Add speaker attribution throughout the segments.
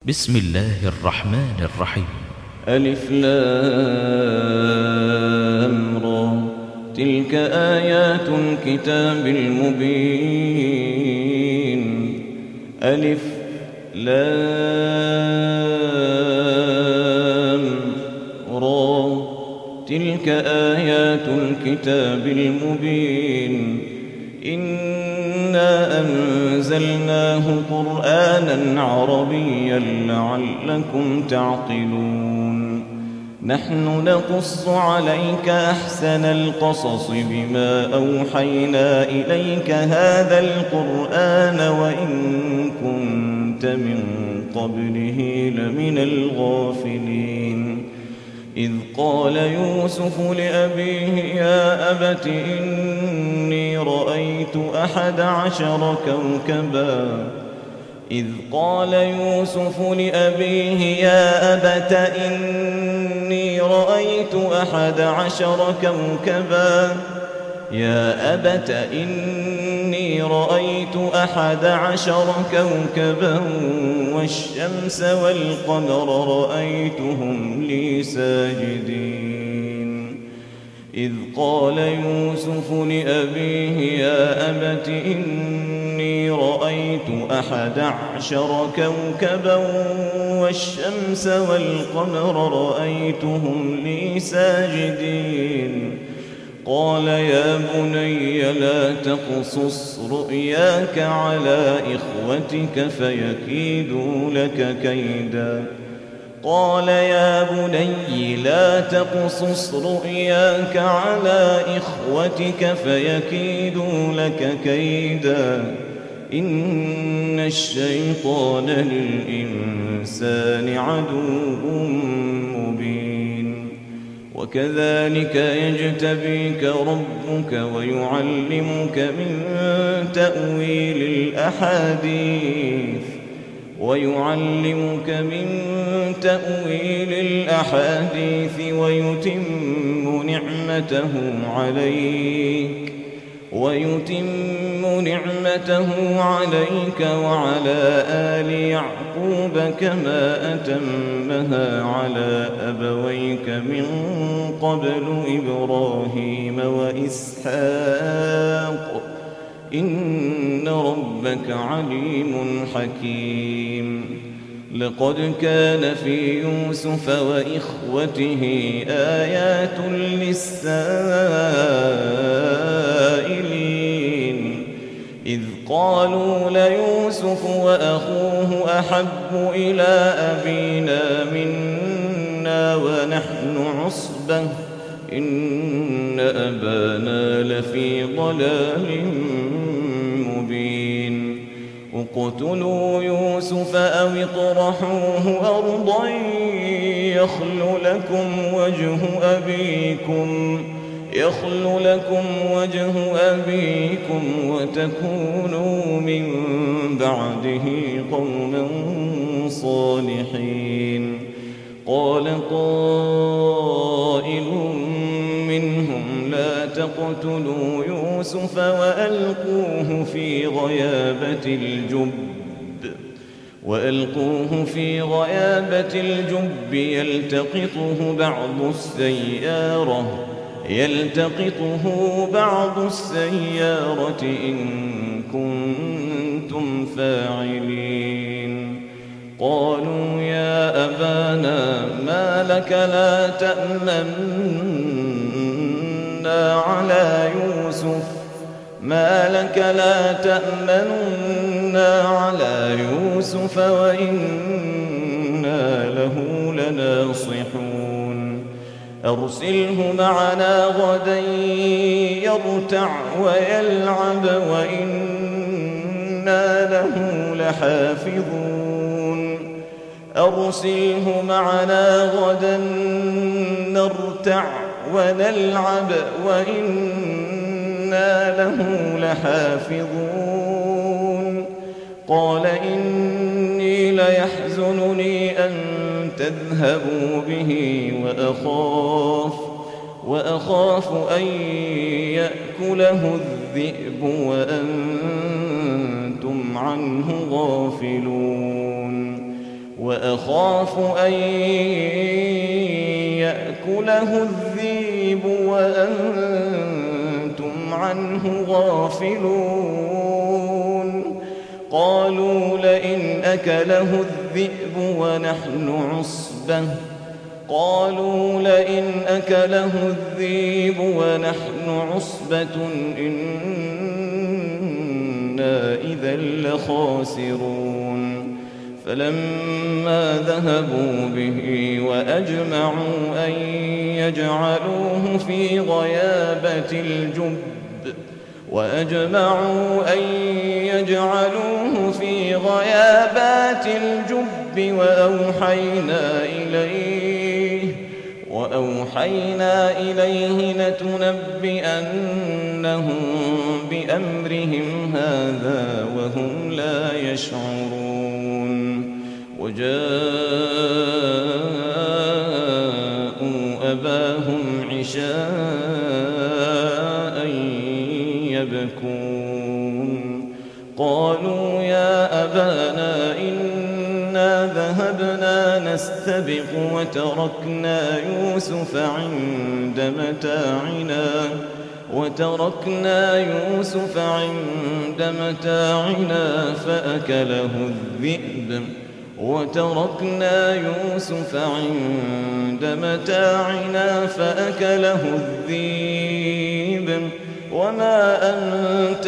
Speaker 1: بسم الله الرحمن الرحيم.
Speaker 2: ألف لام را، تلك آيات الكتاب المبين. ألف لام را، تلك آيات الكتاب المبين. إنا أنزلناه قرآنا عربيا لعلكم تعقلون. نحن نقص عليك أحسن القصص بما أوحينا إليك هذا القرآن وإن كنت من قبله لمن الغافلين. إذ قال يوسف لأبيه يا أبت إني رأيت 11 كوكبا. إذ قال يوسف لأبيه يا أبت إني رأيت 11 كوكبا. يا أبت إني رأيت 11 كوكبا والشمس والقمر رأيتهم لي ساجدين. إذ قال يوسف لأبيه يا أبت إني رأيت 11 كوكبا والشمس والقمر رأيتهم لي ساجدين. قال يا بني لا تقصص رؤياك على إخوتك فيكيدوا لك كيدا. قال يا بني لا تقصص رؤياك على إخوتك فيكيدوا لك كيدا. إن الشيطان للإنسان عدو مبين. وكذلك يجتبيك ربك ويعلمك من تأويل الأحاديث ويتم نعمته عليك وعلى آل يعقوب كما أتمها على أبويك من قبل إبراهيم وإسحاق إن ربك عليم حكيم. لقد كان في يوسف وإخوته آيات للسائلين. إذ قالوا ليوسف وأخوه أحب إلى أبينا منا ونحن عصبة إن أبانا لفي ضلال مبين. اقتلوا يوسف أو اطرحوه أرضا يخل لكم وجه أبيكم وتكونوا من بعده قوما صالحين. قال قائل منهم لا تقتلوا يوسف وألقوه في غيابة الجب يلتقطه بعض السيارة إن كنتم فاعلين. قالوا يا أبانا ما لك لا تأمنا على يوسف وإنا له لناصحون. أرسله معنا غدا يرتع ويلعب وإنا له لحافظون. قال إني ليحزنني أن تذهبوا به وأخاف أن يأكله الذئب وأنتم عنه غافلون. وأخاف أن يأكله الذئب وأنتم عنه غافلون قالوا لئن أكله الذئب ونحن عصبة إنا إذا لخاسرون فلما ذهبوا به وأجمعوا أن يجعلوه في غيابات الجب وأوحينا إليه لتنبئنهم بأمرهم هذا وهم لا يشعرون وجاءوا أباهم عشاء يبكون قالوا يا أبانا إنا ذهبنا نستبق وتركنا يوسف عند متاعنا فأكله الذئب وما أنت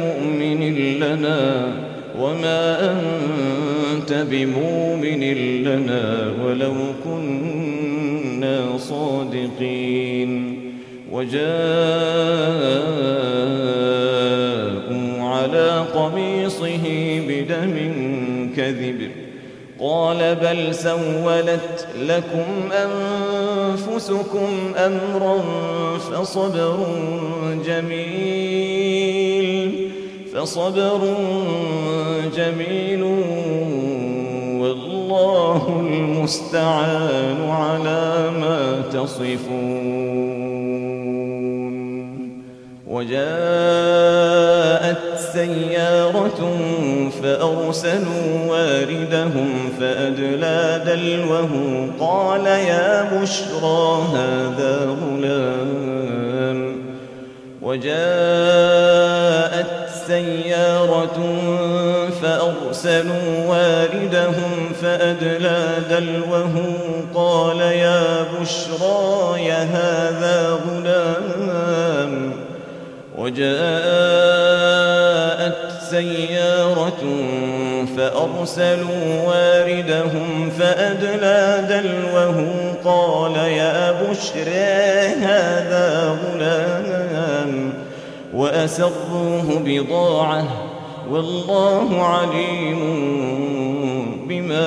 Speaker 2: بمؤمن لنا ولو كنا صادقين وجاءوا على قميصه بدم كذب قال بل سولت لكم أنفسكم أمرا فصبر جميل والله المستعان على ما تصفون وجاءت سيارة فأرسلوا واردهم فأدلى دلوه قال يا بشرى هذا غلام وجاءت سيارة فأرسلوا واردهم فأدلى دلوه قال يا بشرى هذا غلام وأسروه بضاعة والله عليم بما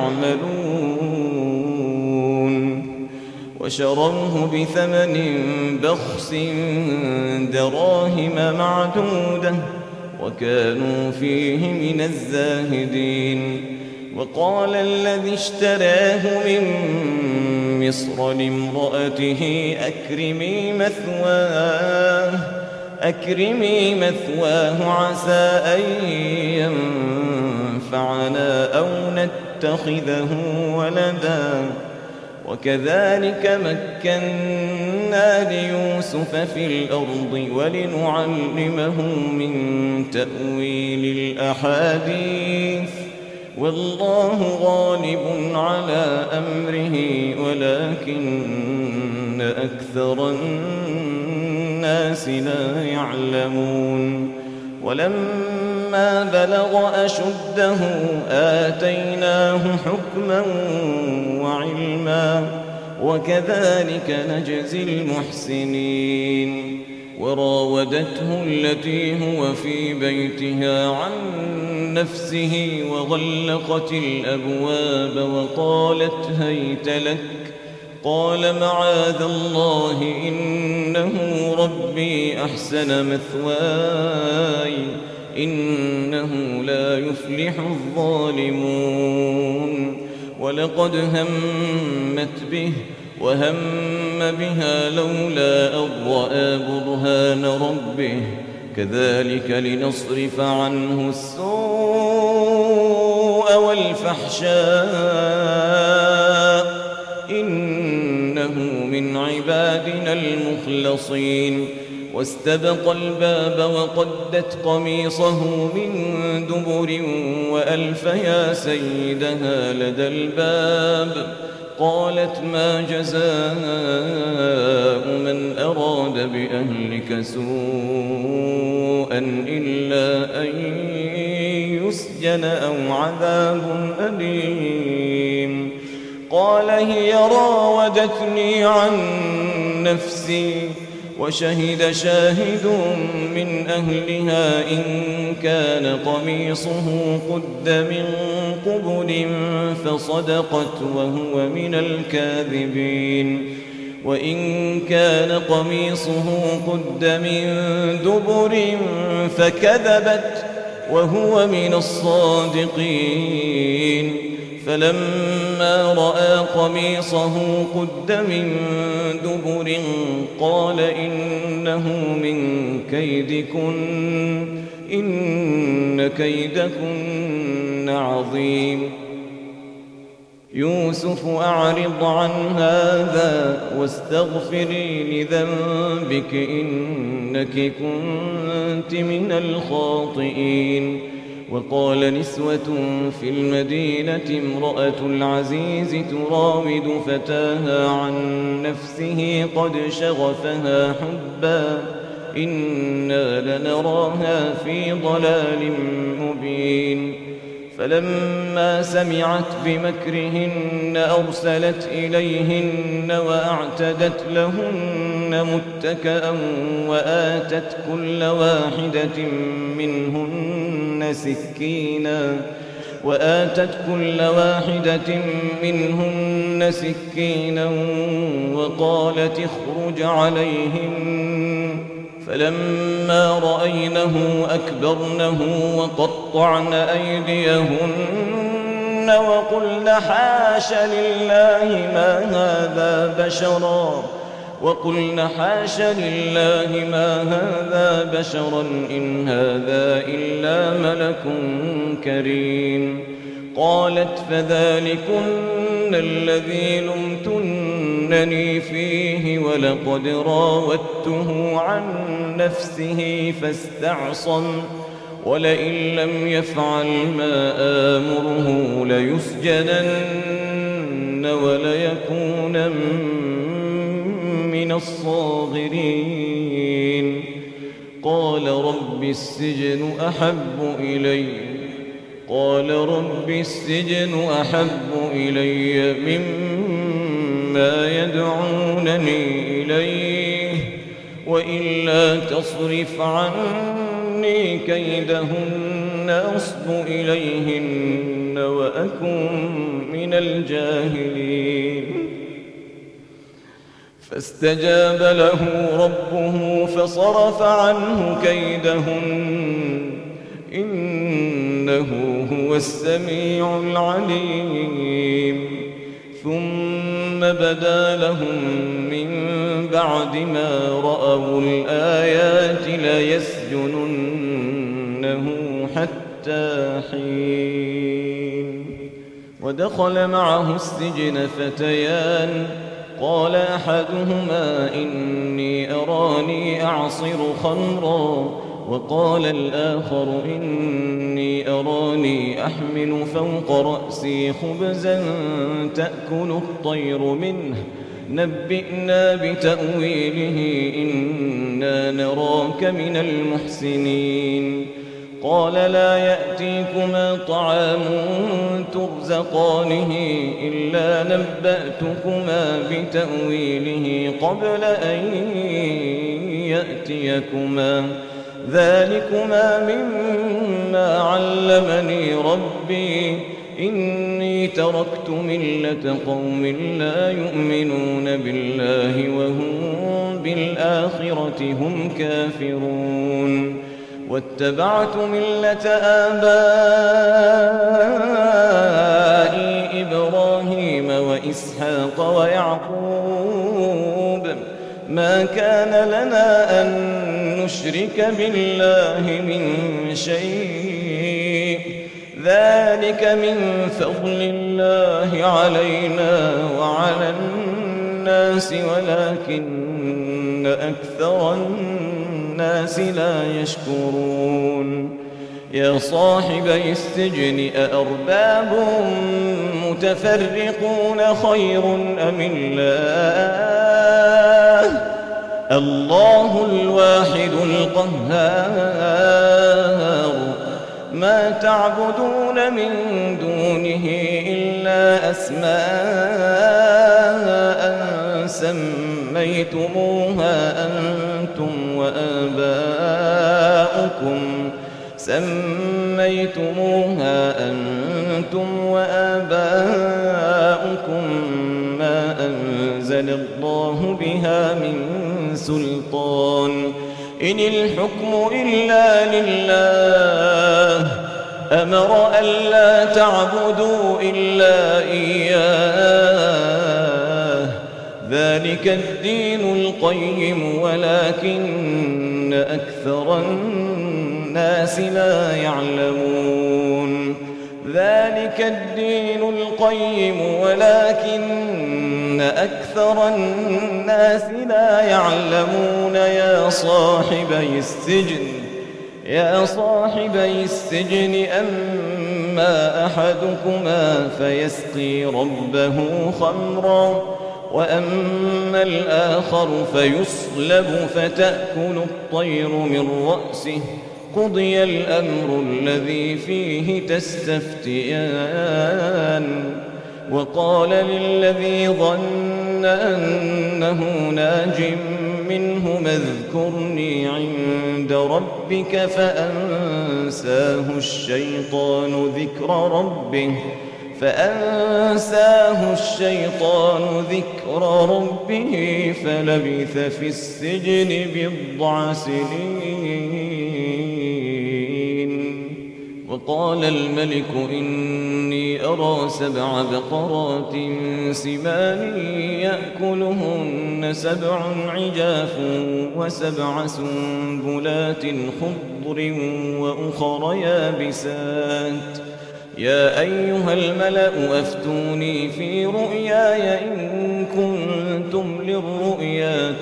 Speaker 2: يعملون وشروه بثمن بخس دراهم معدودة وكانوا فيه من الزاهدين وقال الذي اشتراه من مصر لامرأته أكرمي مثواه عسى أن ينفعنا أو نتخذه ولدا وكذلك مكنا ليوسف في الأرض ولنعلمه من تأويل الأحاديث والله غالب على أمره ولكن أكثر الناس لا يعلمون ولما بلغ أشده آتيناه حكما وعلما وكذلك نجزي المحسنين وراودته التي هو في بيتها عن نفسه وغلقت الأبواب وقالت هيت لك قال معاذ الله إنه ربي أحسن مثواي إنه لا يفلح الظالمون ولقد همت به وهم بها لولا أن رأى برهان ربه كذلك لنصرف عنه السوء والفحشاء إنه من عبادنا المخلصين. واستبق الباب وقدت قميصه من دبر وألف يا سيدها لدى الباب. قالت ما جزاء من أراد بأهلك سوءا إلا أن يسجن أو عذاب أليم. قال هي راودتني عن نفسي وشهد شاهد من أهلها إن كان قميصه قد من قبل فصدقت وهو من الكاذبين وإن كان قميصه قد من دبر فكذبت وهو من الصادقين. فلما رأى قميصه قد من دبر قال إنه من كيدكن إن كيدكن عظيم. يوسف أعرض عن هذا واستغفري لذنبك إنك كنت من الخاطئين. وقال نسوة في المدينة امرأة العزيز تراود فتاها عن نفسه قد شغفها حبا إنا لنراها في ضلال مبين. فلما سمعت بمكرهن أرسلت إليهن وأعتدت لهن متكأ وآتت كل واحدة منهن سكينا وقالت اخرج عليهن. فلما رأينه أكبرنه وقطعن أيديهن وقلن حاش لله ما هذا بشرا إن هذا إلا ملك كريم. قالت فذلكن الذي لمتنني فيه ولقد راودته عن نفسه فاستعصم ولئن لم يفعل ما آمره ليسجنن وليكون من الصاغرين. قال رب السجن أحب إلي مما يدعونني إليه وإلا تصرف عني كيدهن أصب إليهن وأكن من الجاهلين. فاستجاب له ربه فصرف عنه كيدهن إنه هو السميع العليم. ثم بدا لهم من بعد ما رأوا الآيات ليسجننه حتى حين. ودخل معه السجن فتيان قال أحدهما إني أراني أعصر خمرا وقال الآخر إني أراني أحمل فوق رأسي خبزا تأكل الطير منه نبئنا بتأويله إنا نراك من المحسنين. قال لا يأتيكما طعام ترزقانه إلا نبأتكما بتأويله قبل أن يأتيكما ذلكما مما علمني ربي إني تركت ملة قوم لا يؤمنون بالله وهم بالآخرة هم كافرون. واتبعت ملة آبائي إبراهيم وإسحاق ويعقوب ما كان لنا أن نشرك بالله من شيء ذلك من فضل الله علينا وعلى الناس ولكن أكثر الناس لا يشكرون يا صاحبي السجن أأرباب متفرقون خير أم الله الواحد القهار ما تعبدون من دونه إلا أسماء سميتموها أنتم وآباؤكم ما أنزل الله بها من سلطان إن الحكم إلا لله أمر ألا تعبدوا إلا إياه ذلك الدين القيم ولكن أكثر الناس لا يعلمون ذلك الدين القيم ولكن أكثر الناس لا يعلمون يا صاحبي السجن أما أحدكما فيسقي ربه خمرا وأما الآخر فيصلب فتأكل الطير من رأسه قضي الأمر الذي فيه تستفتيان وقال للذي ظن أنه ناج منه اذكرني عند ربك فأنساه الشيطان ذكر ربه فلبث في السجن بضع سنين وقال الملك إني أرى 7 بقرات سمان يأكلهن 7 عجاف و7 سنبلات خضر وأخر يابسات يا أيها الملأ أفتوني في رؤياي إن كنتم للرؤيا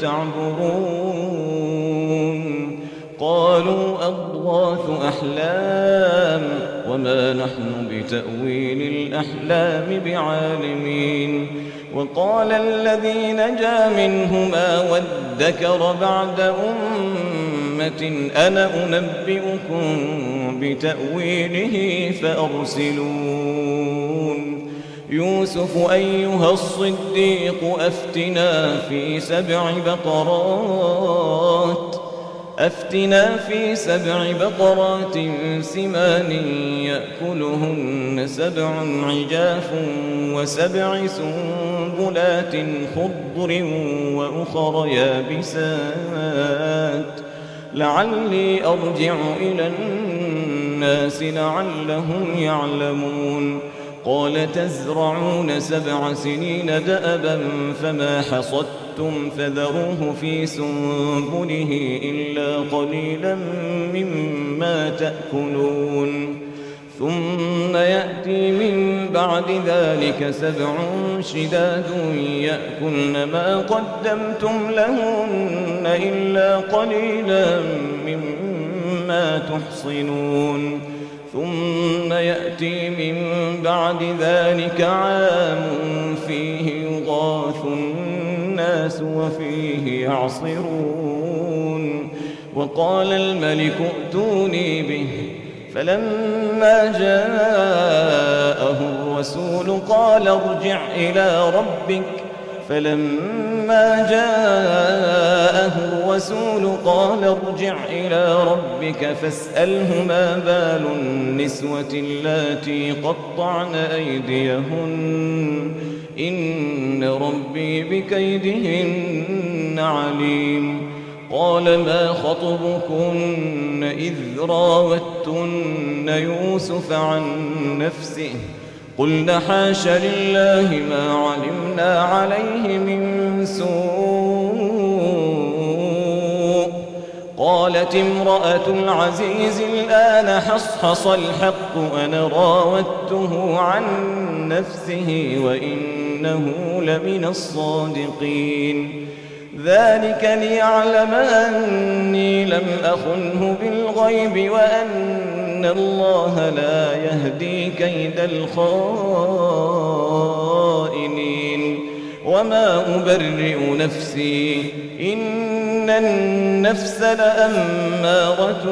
Speaker 2: تعبرون قالوا أضغاث أحلام وما نحن بتأويل الأحلام بعالمين وقال الذي نجا منهما وادكر بعد أمة أنا أنبئكم بتأويله فأرسلون يوسف أيها الصديق أفتنا في 7 بقرات سمان يأكلهن 7 عجاف و7 سنبلات خضر وأخر يابسات لعلي أرجع إلى الناس لعلهم يعلمون قال تزرعون 7 سنين دأبا فما حصدتم فذروه في سنبله إلا قليلا مما تأكلون ثم يأتي من بعد ذلك 7 شداد يأكلن ما قدمتم لهن إلا قليلا مما تحصنون ثم يأتي من بعد ذلك عام فيه يغاث الناس وفيه يعصرون وقال الملك ائتوني به فلما جاءه الرسول قال ارجع إلى ربك فاسأله ما بال النسوة اللاتي قطعن أيديهن إن ربي بكيدهن عليم قال ما خطبكن إذ راوتن يوسف عن نفسه قلنا حاش لله ما علمنا عليه من سوء قال قالت امرأة العزيز الآن حصحص الحق أنا راودته عن نفسه وإنه لمن الصادقين ذلك ليعلم أني لم أخنه بالغيب وأن الله لا يهدي كيد الخائنين وما أبرئ نفسي إن النفس لأمارة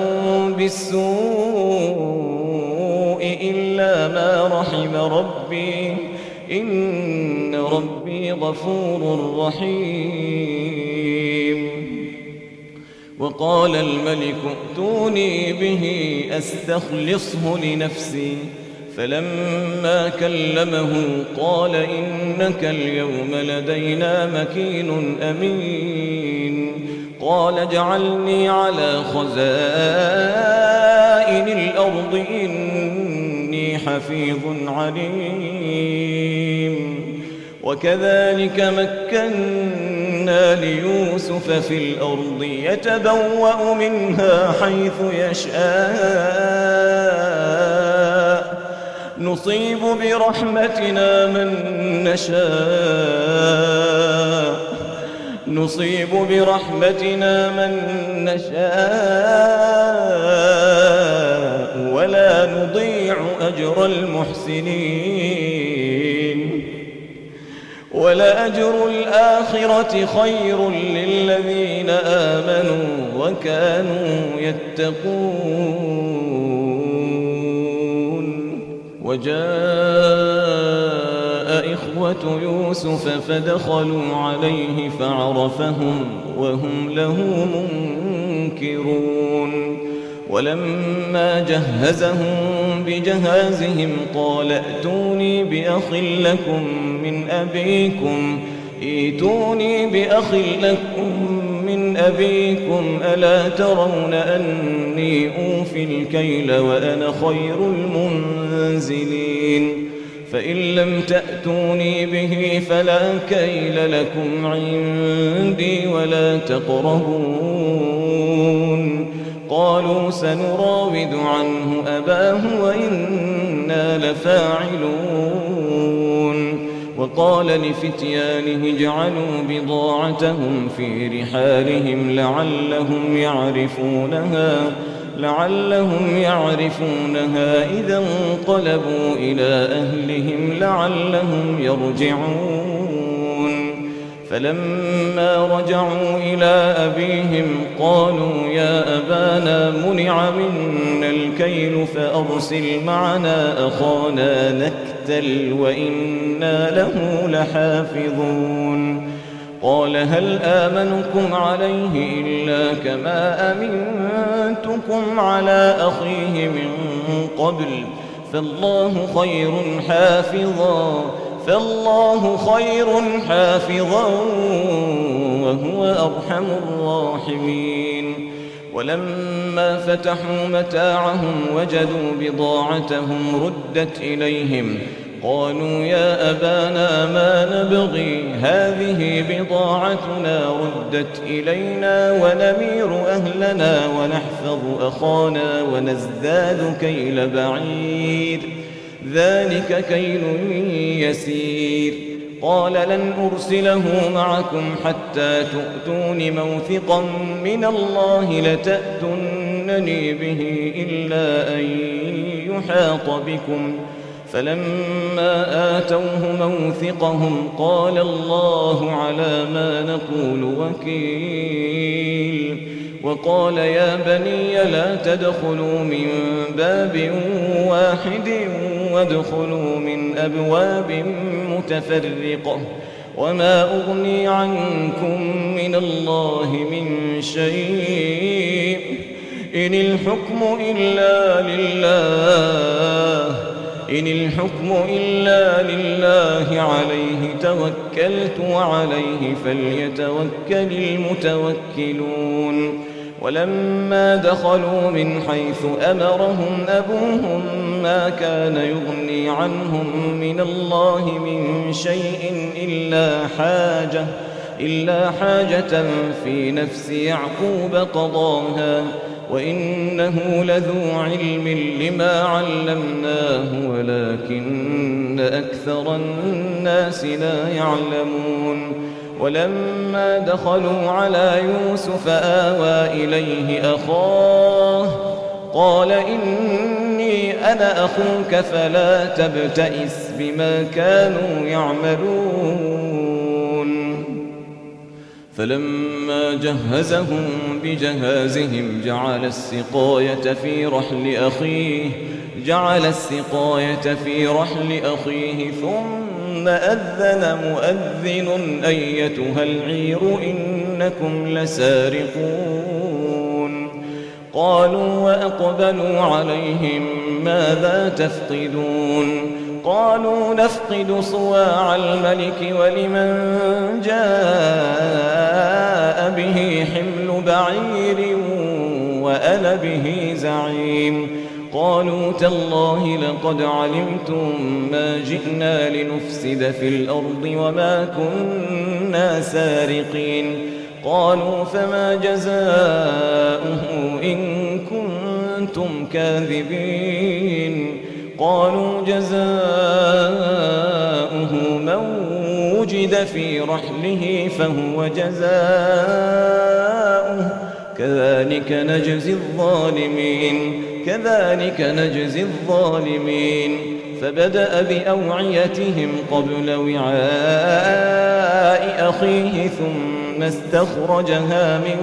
Speaker 2: بالسوء إلا ما رحم ربي إن ربي غفور رحيم وقال الملك ائتوني به أستخلصه لنفسي فلما كلمه قال إنك اليوم لدينا مكين أمين قال اجعلني على خزائن الأرض إني حفيظ عليم وكذلك مكنا ليوسف في الأرض يتبوأ منها حيث يشاء نصيب برحمتنا من نشاء ولا نضيع أجر المحسنين ولأجر الآخرة خير للذين آمنوا وكانوا يتقون وجاء إخوة يوسف فدخلوا عليه فعرفهم وهم له منكرون ولما جهزهم بجهازهم قال ائتوني بأخ لكم من أبيكم ألا ترون أني أوفي الكيل وأنا خير المنزلين فإن لم تأتوني به فلا كيل لكم عندي ولا تقربون قالوا سنراود عنه أباه وإنا لفاعلون وقال لفتيانه اجعلوا بضاعتهم في رحالهم لعلهم يعرفونها إذا انقلبوا إلى أهلهم لعلهم يرجعون فلما رجعوا إلى أبيهم قالوا يا أبانا منع منا الكيل فأرسل معنا أخانا نكتل وإنا له لحافظون قال هل آمنكم عليه إلا كما أمنتكم على أخيه من قبل فالله خير حافظا وهو أرحم الراحمين ولما فتحوا متاعهم وجدوا بضاعتهم ردت إليهم قالوا يا أبانا ما نبغي هذه بضاعتنا ردت إلينا ونمير أهلنا ونحفظ أخانا ونزداد كيل بعير ذلك كيل يسير قال لن أرسله معكم حتى تؤتون موثقا من الله لتأتونني به إلا أن يحاط بكم فلما آتوه موثقهم قال الله على ما نقول وكيل وقال يا بني لا تدخلوا من باب واحد وادخلوا من أبواب متفرقة وما أغني عنكم من الله من شيء إن الحكم إلا لله عليه توكلت وعليه فليتوكل المتوكلون ولما دخلوا من حيث أمرهم أبوهم ما كان يغني عنهم من الله من شيء إلا حاجة في نفس يعقوب قضاها وإنه لذو علم لما علمناه ولكن أكثر الناس لا يعلمون ولما دخلوا على يوسف آوى إليه أخاه قال إني أنا أخوك فلا تبتئس بما كانوا يعملون فلما جهزهم بجهازهم جعل السقاية في رحل أخيه ثم أذن مؤذن أيتها العير إنكم لسارقون قالوا وأقبلوا عليهم ماذا تفقدون قالوا نفقد صواع الملك ولمن جاء به حمل بعير وأنا به زعيم قالوا تالله لقد علمتم ما جئنا لنفسد في الأرض وما كنا سارقين قالوا فما جزاؤه إن كنتم كاذبين قالوا جزاؤه من وجد في رحله فهو جزاؤه كذلك نجزي الظالمين فبدأ بأوعيتهم قبل وعاء أخيه ثم استخرجها من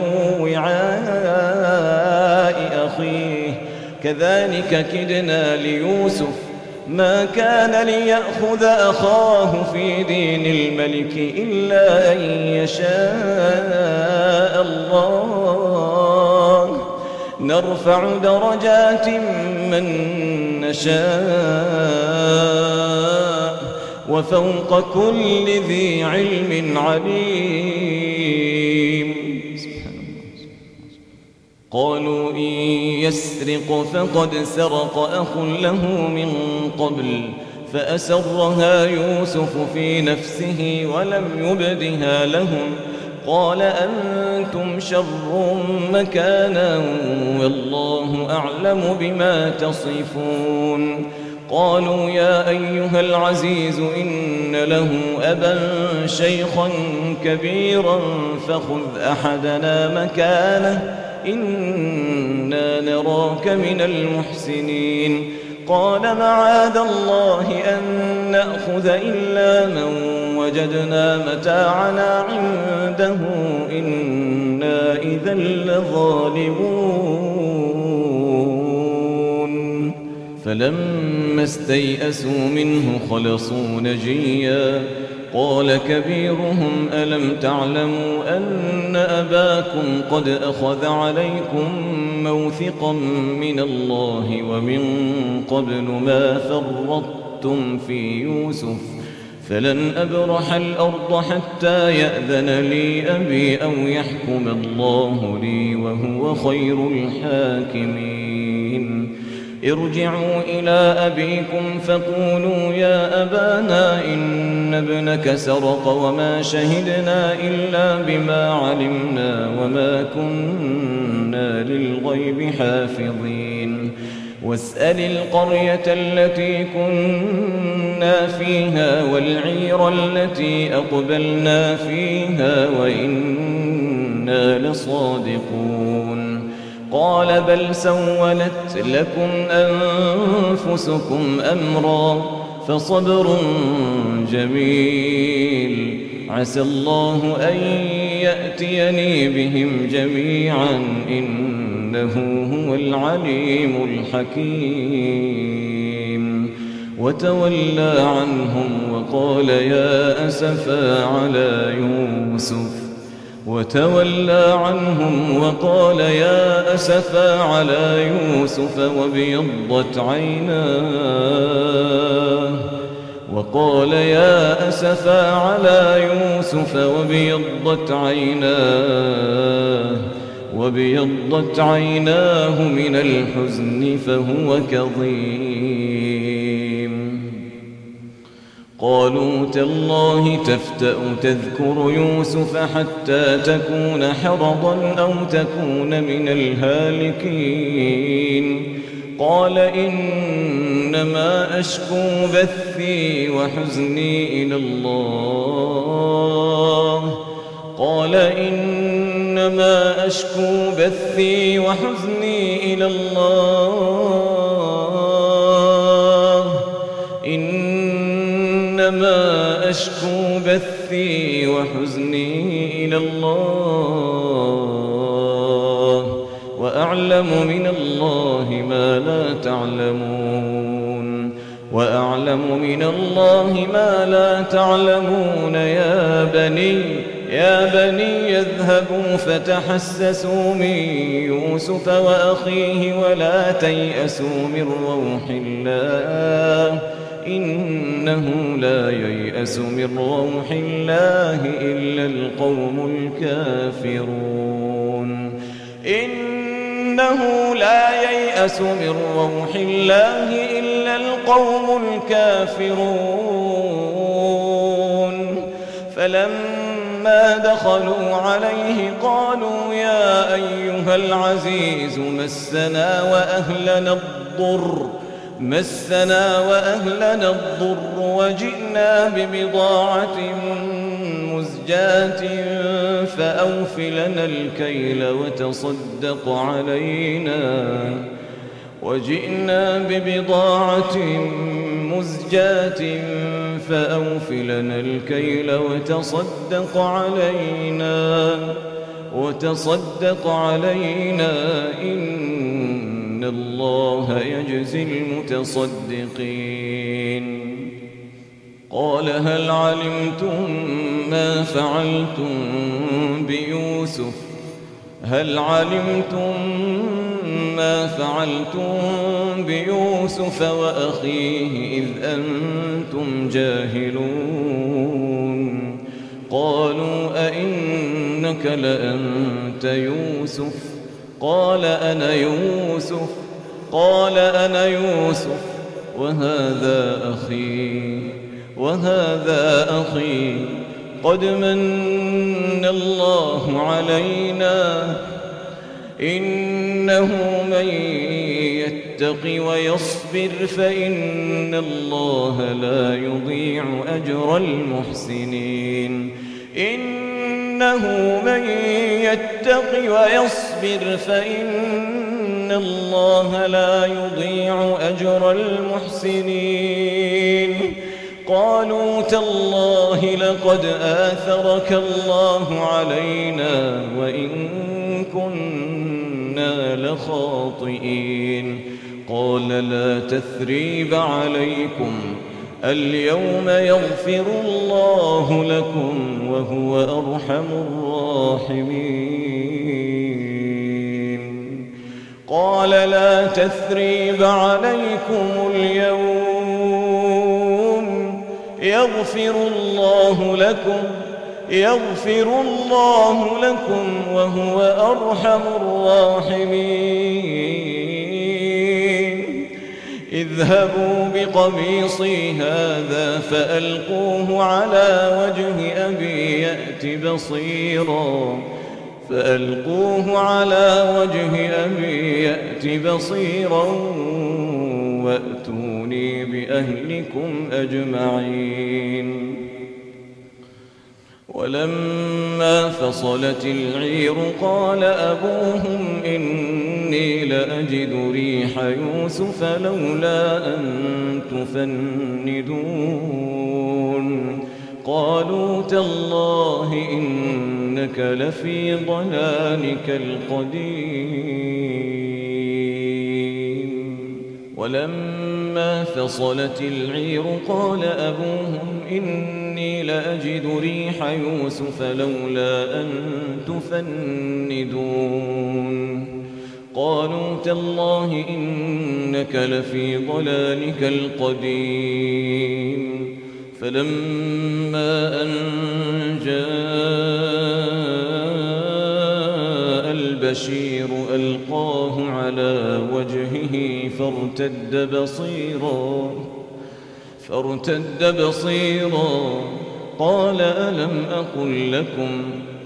Speaker 2: وعاء أخيه كذلك كدنا ليوسف ما كان ليأخذ أخاه في دين الملك إلا أن يشاء الله نرفع درجات من نشاء وفوق كل ذي علم عليم قالوا إن يسرق فقد سرق أخ له من قبل فأسرها يوسف في نفسه ولم يبدها لهم قال أنتم شر مكانا والله أعلم بما تصفون قالوا يا أيها العزيز إن له أبا شيخا كبيرا فخذ أحدنا مكانه إنا نراك من المحسنين قال معاذ الله أن نأخذ إلا من وجدنا متاعنا عنده إنا إذا لظالمون فلما استيئسوا منه خلصوا نجيا قال كبيرهم ألم تعلموا أن أباكم قد أخذ عليكم موثقا من الله ومن قبل ما فرطتم في يوسف فلن أبرح الأرض حتى يأذن لي أبي أو يحكم الله لي وهو خير الحاكمين ارجعوا إلى أبيكم فقولوا يا أبانا إن ابنك سرق وما شهدنا إلا بما علمنا وما كنا للغيب حافظين واسأل القرية التي كنا فيها والعير التي أقبلنا فيها وإنا لصادقون قال بل سولت لكم أنفسكم أمرا فصبر جميل عسى الله أن يأتيني بهم جميعا إنه هو العليم الحكيم وتولى عنهم وقال يا أسفا على يوسف وبيضت عيناه من الحزن فهو كظيم قالوا تالله تفتأ تذكر يوسف حتى تكون حرضا أو تكون من الهالكين قال إنما أشكو بثي وحزني إلى الله إنما أشكو بثي وحزني إلى الله إنما أشكو بثي وحزني إلى الله وأعلم من الله ما لا تعلمون وأعلم من الله ما لا تعلمون يا بني اذهبوا فتحسسوا من يوسف وأخيه ولا تيأسوا من روح الله إنه لا ييأس من روح الله إلا القوم الكافرون إنه لا ييأس من روح الله إلا القوم الكافرون فلما دخلوا عليه قالوا يا أيها العزيز مسنا وأهلنا الضر وجئنا ببضاعة مزجاة فأوف لنا الكيل وتصدق علينا إن الله يجزي المتصدقين قال هل علمتم ما فعلتم بيوسف وأخيه إذ أنتم جاهلون قالوا أئنك لأنت يوسف قال أنا يوسف وهذا أخي قد من الله علينا إنه من يتق ويصبر فإن الله لا يضيع أجر المحسنين قالوا تالله لقد آثرك الله علينا وإن كنا لخاطئين قال لا تثريب عليكم اليوم يغفر الله لكم وهو أرحم الراحمين قال لا تثريب عليكم اليوم يغفر الله لكم وهو أرحم الراحمين اذهبوا بقميصي هذا فألقوه على وجه أبي يأت بصيرا وأتوني بأهلكم أجمعين ولما فصلت العير قال أبوهم إني لأجد ريح يوسف لولا أن تفندون قالوا تالله إنك لفي ضلالك القديم ولما فصلت العير قال أبوهم إني لأجد ريح يوسف لولا أن تفندون قالوا تالله إنك لفي ضلالك القديم فلما أن جاء البشير ألقاه فارتد بصيرا قال ألم أقل لكم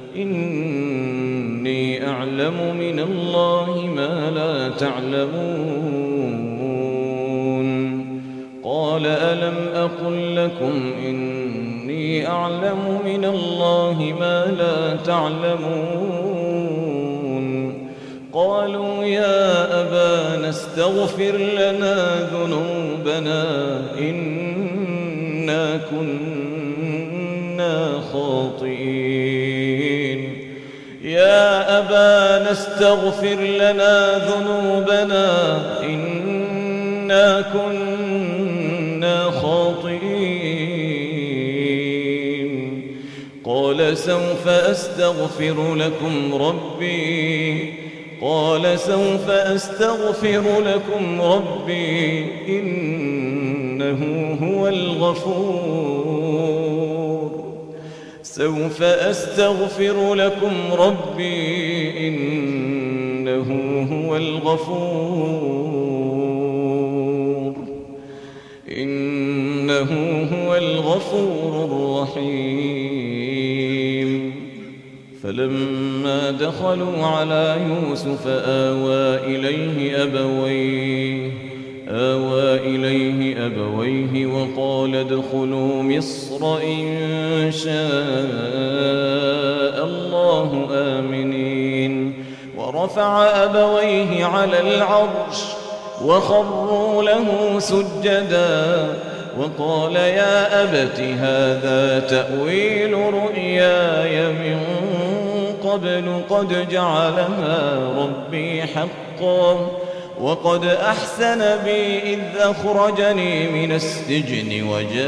Speaker 2: إني أعلم من الله ما لا تعلمون قال ألم أقل لكم إني أعلم من الله ما لا تعلمون قالوا يا أبانا استغفر لنا ذنوبنا إنا كنا خاطئين يا أبانا استغفر لنا ذنوبنا إنا كنا خاطئين قال سوف أستغفر لكم ربي إنه هو الغفور سوف أستغفر لكم ربي إنه هو الغفور الرحيم فلما دخلوا على يوسف آوى إليه أبويه وقال ادخلوا مصر إن شاء الله آمنين ورفع أبويه على العرش وخروا له سجدا وقال يا أبت هذا تأويل رؤياي من قبل قد جعلها ربي حقا وقد أحسن بي إذ أخرجني من السجن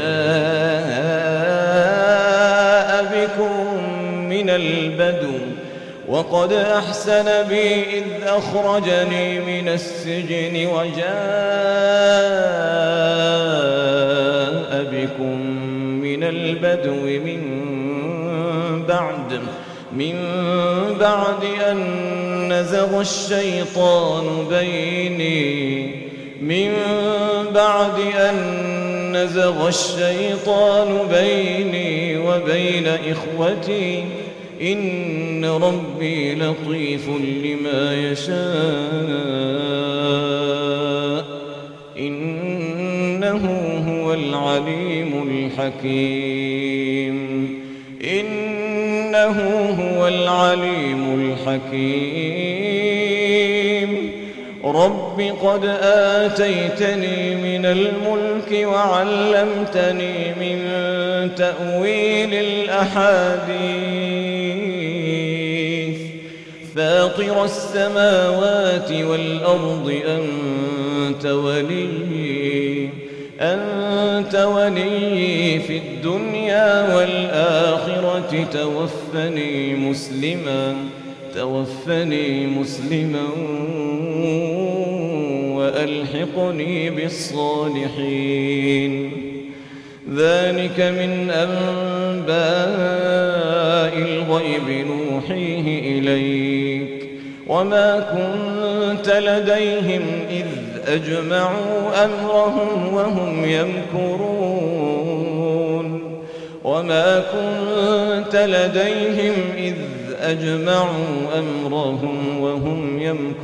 Speaker 2: وجاء بكم من البدو من بعد أن نزغ الشيطان بيني وبين إخوتي إن ربي لطيف لما يشاء إنه هو العليم الحكيم رب قد آتيتني من الملك وعلمتني من تأويل الأحاديث فاطر السماوات والأرض أنت ولي في الدنيا والآخرة توفني مسلما وألحقني بالصالحين ذلك من أنباء الغيب نوحيه إليك وما كنت لديهم إذ أجمعوا أمرهم وهم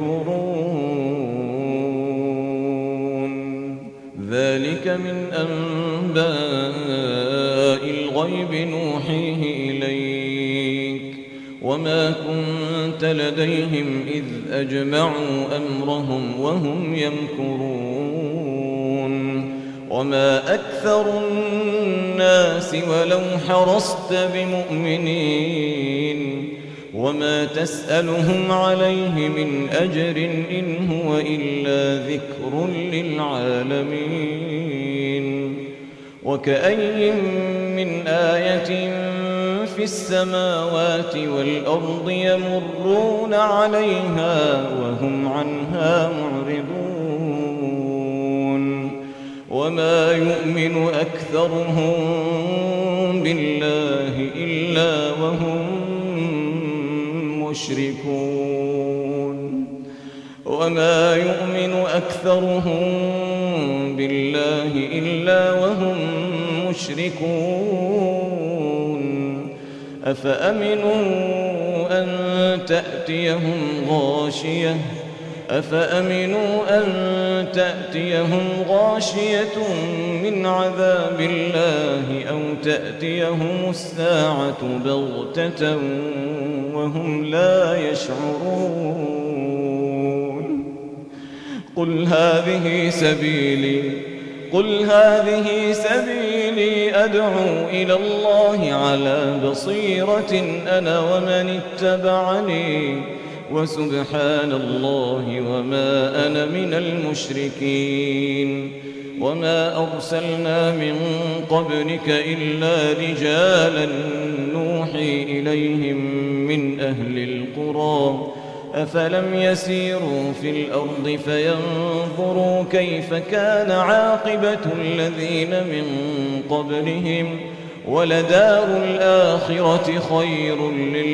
Speaker 2: يمكرون ذلك من أنباء الغيب نوحيه إليك وما كنت لديهم إذ أجمعوا أمرهم وهم يمكرون وما أكثر الناس ولو حرصت بمؤمنين وما تسألهم عليه من أجر إن هو إلا ذكر للعالمين وكأي من آية في السماوات والأرض يمرون عليها وهم عنها معرضون وما يؤمن أكثرهم بالله إلا وهم مشركون وما يؤمن أكثرهم بالله إلا وهم مشركون أفأمنوا أن تأتيهم غاشية من عذاب الله أو تأتيهم الساعة بغتة وهم لا يشعرون قل هذه سبيلي أدعو إلى الله على بصيرة أنا ومن اتبعني وسبحان الله وما أنا من المشركين وما أرسلنا من قبلك إلا رجالا نوحي إليهم من أهل القرى أفلم يسيروا في الأرض فينظروا كيف كان عاقبة الذين من قبلهم ولدار الآخرة خير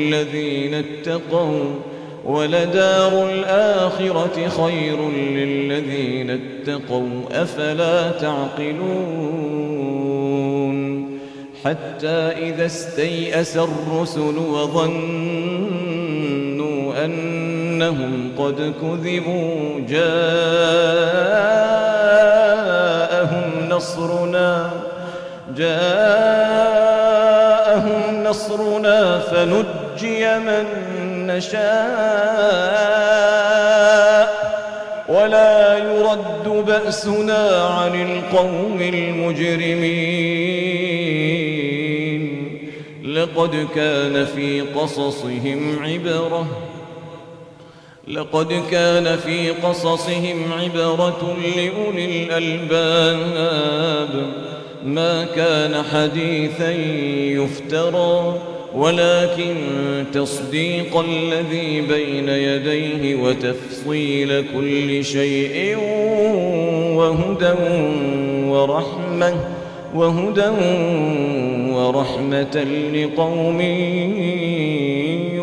Speaker 2: للذين اتقوا أفلا تعقلون حتى إذا استيأس الرسل وظنوا أنهم قد كذبوا جاءهم نصرنا فنجي من نشاء ولا يرد بأسنا عن القوم المجرمين لقد كان في قصصهم عبرة لأولي الألباب ما كان حديثا يفترى ولكن تصديق الذي بين يديه وتفصيل كل شيء وهدى ورحمة لقوم